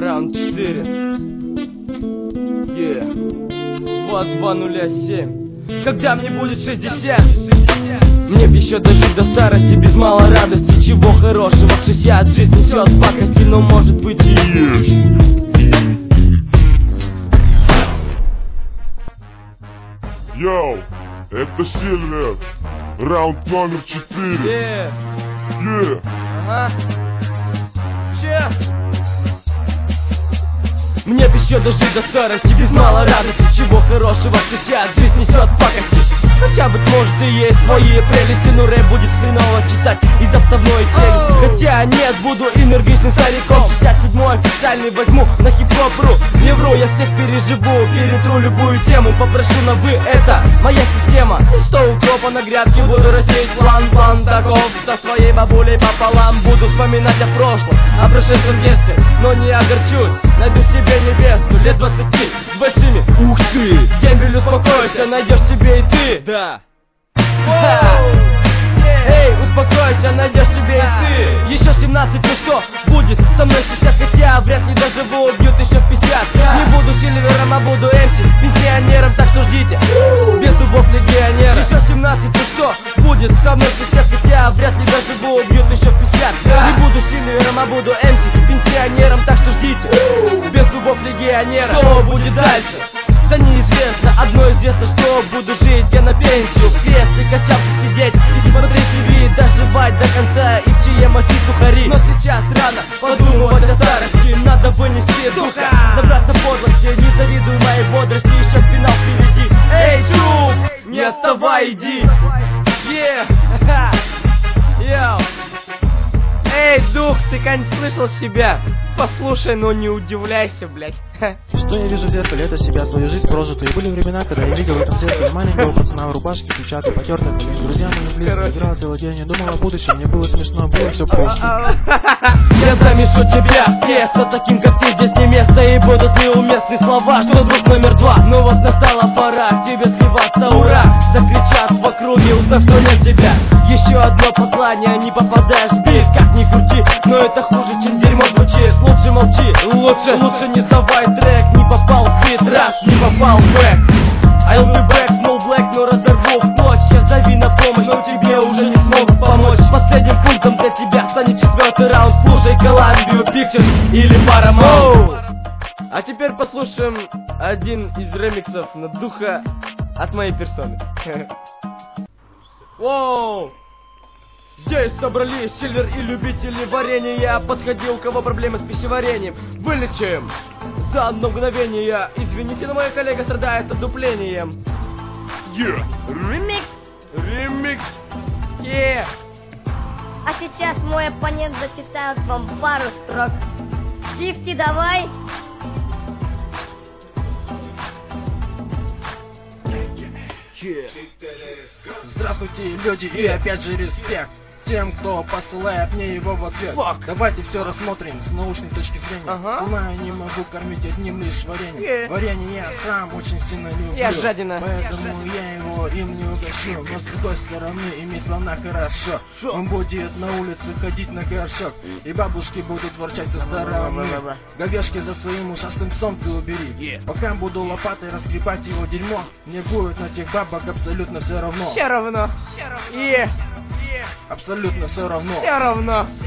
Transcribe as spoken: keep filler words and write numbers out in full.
Раунд четыре. Yeah. Вот два нуля семь. Когда мне будет шестьдесят, мне б еще дожить до старости без малой радости. Чего хорошего в шестьдесят, жизнь несет пакости, но может быть и есть. Йоу, это Сильвер. Раунд номер четыре. Yeah. Yeah. Ага. Че? Мне б еще дожить до старости без малой радости. Чего хорошего в шестьдесят, жизнь несет пакости. Хотя, быть может, и есть свои прелести, но рэп будет хреново читать из-за вставной челюсти. Хотя нет, буду энергичным стариком. шестьдесят седьмой официальный возьму на хип-хоп.ру. Не вру, я всех переживу, перетру любую тему. Попрошу на вы, это моя система. Сто укропа на грядке, буду растить план, план таков. Со своей бабулей пополам буду вспоминать о прошлом, о прошедшем детстве, но не огорчусь. Найду себе невесту лет двадцати с большими. Ух ты! Дембель, успокойся, найдешь себе и ты. Да. Эй, успокойся, найдешь себе и ты. Еще семнадцать, ну что будет со мной шестьдесят, хотя вряд ли доживу, убьют еще в пятьдесят. Не буду Сильвером, а буду эм си, пенсионером, так что ждите. Без зубов легионера. Еще семнадцать, ну что будет со мной шестьдесят, хотя вряд ли доживу, убьют еще в пятьдесят. Не буду Сильвером, а буду эм си, пенсионером, так что ждите. Без зубов легионера. Что будет дальше? Да неизвестно, одно известно, что буду жить я на пенсию, в кресле качалке сидеть и смотреть ТВ, доживать до конца и в чье мочи сухари. Но сейчас рано подумывать о старости, надо вынести духа, набраться подлости, не завидуй моей бодрости, еще финал впереди. Эй, друг, не отставай, иди. Yeah. Йоу. Эй, дух, ты когда-нибудь слышал себя? Послушай, но не удивляйся, блядь. Что я вижу в зеркале, это себя, свою жизнь прожитую. И были времена, когда я видел в этом зеркале маленького пацана в рубашке, перчатке, потертых колен. Друзья мои близко, играл целый день, я думал о будущем, мне было смешно, было все просто. Я замешу тебя в тесто, таким как ты здесь не место. И будут неуместные слова, что друг номер два. Ну вот настала пора к тебе сливаться, ура. Закричат в округе, узнав, что нет тебя. Еще одно послание, не попадаешь в бит, как ни крути. Но это хуже, чем дерьмо звучит. Лучше молчи, лучше, лучше не давай трек. Не попал в бит, раз, не попал в бэк. I'll be back, no black, но разорву в ночь. Я зови на помощь, но тебе уже не смогут помочь. Последним пунктом для тебя станет четвертый раунд. Слушай Columbia Pictures или Paramount. А теперь послушаем один из ремиксов на духа от моей персоны. Воу! Здесь собрались Сильвер и любители варенья. Подходи, у кого проблемы с пищеварением, вылечим за одно мгновение. Извините, но моя коллега страдает отдуплением. Yeah. Ремикс! Ремикс! Yeah. А сейчас мой оппонент зачитает вам пару строк. Фифти, давай! Yeah. Здравствуйте, люди, и опять же респект тем, кто посылает мне его в ответ. Fuck. Давайте все рассмотрим с научной точки зрения. Ага. Сама я не могу кормить одним лишь вареньем. Yeah. Варенье я сам очень сильно люблю. Я жадина. Поэтому я, я его им не угощу. Но с другой стороны, иметь слона хорошо. Шо? Он будет на улице ходить на горшок. И бабушки будут ворчать со стороны. Говешки за своим ушастым псом ты убери. Yeah. Пока буду лопатой раскрепать его дерьмо, мне будет на тех бабок абсолютно все равно. Все равно. Yeah. Абсолютно все равно. Все равно.